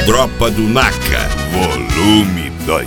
Dropa do Naca, volume 2.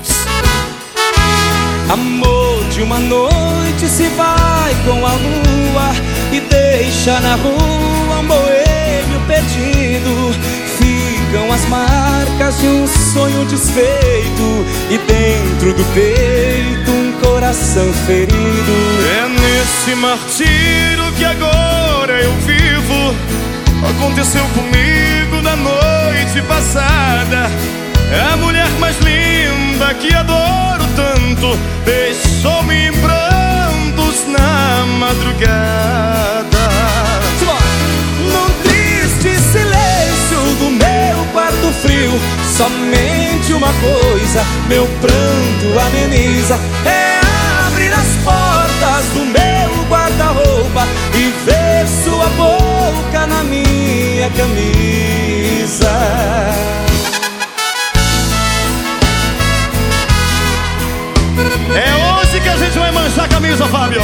Amor de uma noite se vai com a lua e deixa na rua um boêmio perdido. Ficam as marcas de um sonho desfeito e dentro do peito um coração ferido. É nesse martírio que agora eu vivo. Aconteceu comigo na noite passada. A mulher mais linda que adoro tanto deixou-me em prantos na madrugada. Num triste silêncio do meu quarto frio, somente uma coisa meu pranto ameniza: é abrir as portas do meu guarda-roupa e ver sua boca na minha camisa. É hoje que a gente vai manchar a camisa, Fábio.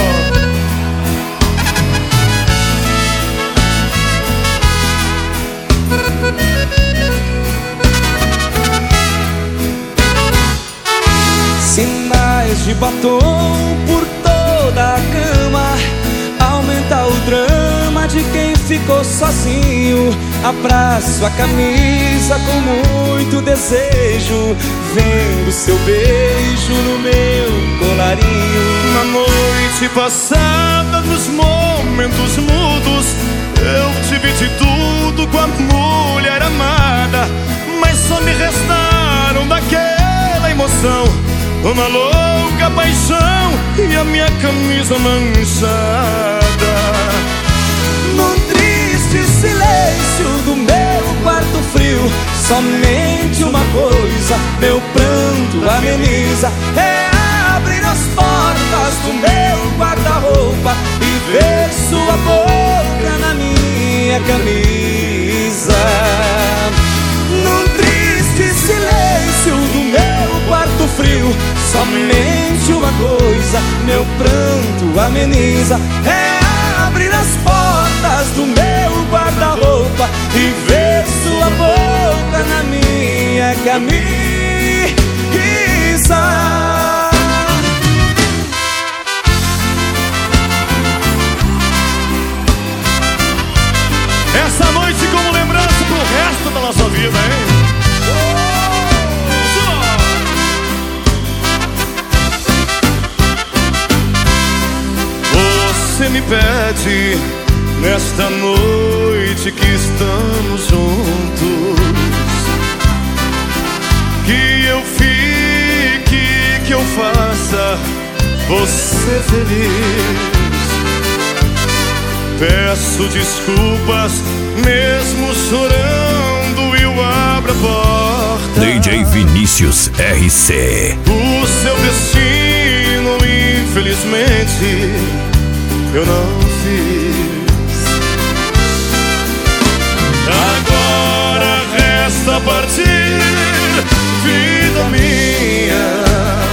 Sinais de batom por toda a cama, aumenta o drama de quem ficou sozinho. Abraço a camisa com muito desejo, vendo seu beijo no meu colarinho. Na noite passada, nos momentos mudos, eu tive de tudo com a mulher amada, mas só me restaram daquela emoção uma louca paixão e a minha camisa manchada. Num triste silêncio do meu quarto frio, somente uma coisa meu pranto ameniza: é abrir as portas do meu guarda-roupa e ver sua boca na minha camisa. Num triste silêncio do meu quarto frio, somente uma coisa meu pranto ameniza: é abrir as portas do meu guarda-roupa e ver sua boca na minha camisa. Essa noite como lembrança pro resto da nossa vida, hein? Você me pede nesta noite que estamos juntos, que eu fique, que eu faça você feliz. Peço desculpas mesmo chorando, eu abro a porta. DJ Vinícius RC. O seu destino, infelizmente, eu não fiz. Agora resta partir, vida minha.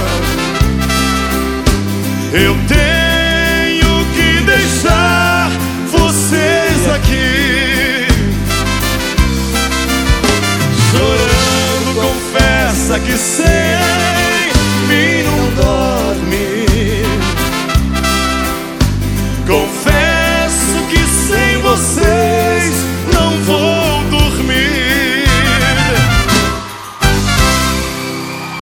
Eu tenho que deixar vocês aqui. Chorando, confessa que sei